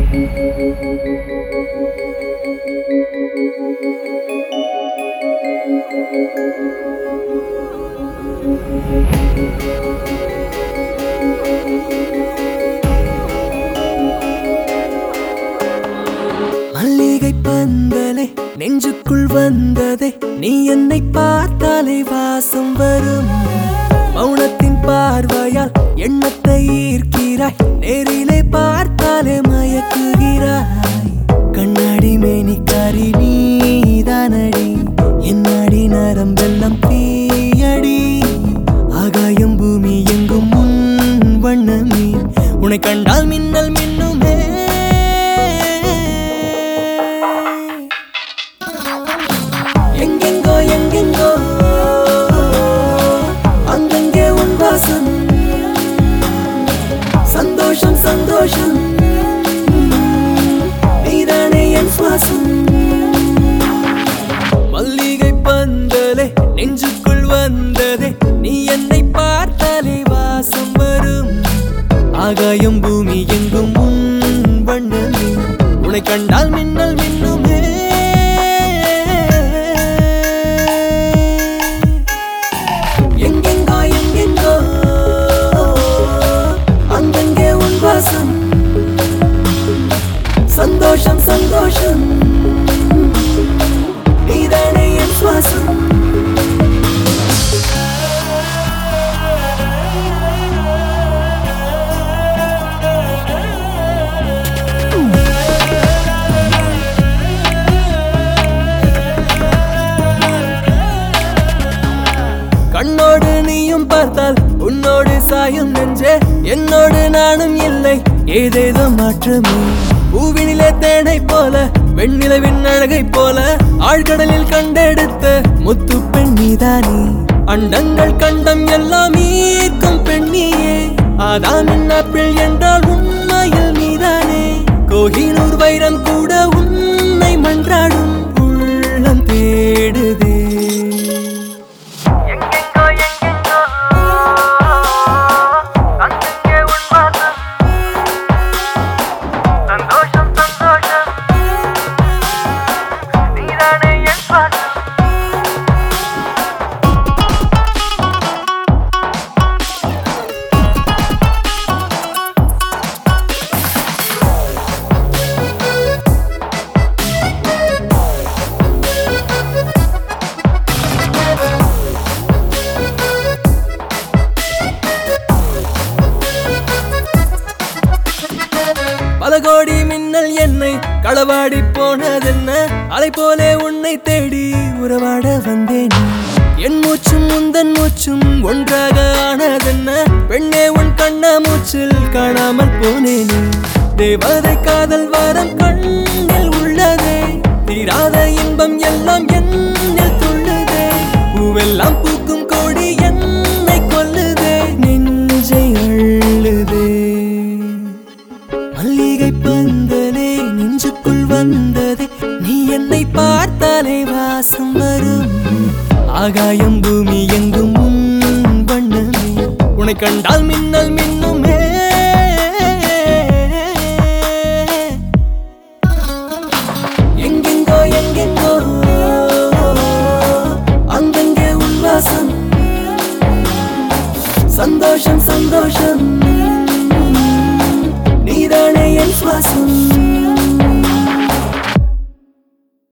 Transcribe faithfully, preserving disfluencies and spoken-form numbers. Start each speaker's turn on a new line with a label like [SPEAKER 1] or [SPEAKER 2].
[SPEAKER 1] மல்லிகை பந்தலே நெஞ்சுக்குள் வந்ததே, நீ என்னை பார்த்தாலே வாசம் வரும். மௌனத்தின் பார்வையால் எண்ணத்தை ஈர்க்கிறாய், நேரிலே பார்த்தாலே மயக்குகிறாய். கண்ணாடி மேனிக்காரி நீதானடி, என்னாடி நரம்பெல்லாம் தீயடி. ஆகாயம் பூமி எங்கும் முன் வண்ணமே, உன்னை கண்டால் மின்னல் மின்னுமே. எங்கெங்கோ எங்கெங்கோ அங்கங்கே உன் வாசம், சந்தோஷம் சந்தோஷம் நீதானே என் சுவாசம். மல்லிகை பந்தலே நெஞ்சுக்குள் வந்ததே, நீ என்னை பார்த்தாலே வாசம் வரும். ஆகாயம் பூமி எங்கும் உன் வண்ணமே, உன்னை கண்டால் மின்னல் மின்னுமே. எங்கெங்கோ எங்கெங்கோ அங்கங்கே உன் வாசம், சந்தோஷம் சந்தோஷம் நீதானே என் சுவாசம். கண்ணோடு நீயும் பார்த்தால் உன்னோடு சாயும் நெஞ்சே, என்னோடு நானும் இல்லை ஏதேதோ மாற்றமே. பூவினிலே தேனை போல வெண்ணிலவின் அழகை போல, ஆழ்கடலில் கண்டெடுத்த முத்து பெண் நீதானே. அண்டங்கள் கண்டம் எல்லாம் ஈர்க்கும் பெண்ணியே, ஆதாமின் ஆப்பிள் என்றால் உண்மையில் நீதானே. கோஹினூர் வைரம் கூட உன்னை மன்றாடும் உள்ளம் தேடுதே. பல கோடி மின்னல் என்னை களவாடி போனதென்ன, அலை போலே உன்னை தேடி உறவாட வந்தேன். என் மூச்சும் உந்தன் மூச்சும் ஒன்றாக ஆனதென்ன, பெண்ணே உன் கண்ண மூச்சில் காணாமல் போனேனே. தேவதை காதல் வாரம் கண்ணில் உள்ளதே, தீராத இன்பம் எல்லாம் என்னில் துள்ளுதே. பூவெல்லாம் பூக்கும் கோடி என்னை கொல்லுதே, நெஞ்சை அள்ளுதே. மல்லிகை பந்தலே நெஞ்சுக்குள் வந்ததே, நீ என்னை பார்த்தாலே வாசம் வரும். ஆகாயம் பூமி எங்கும் உன் வண்ணமே, உன்னை கண்டால் மின்னல் மின்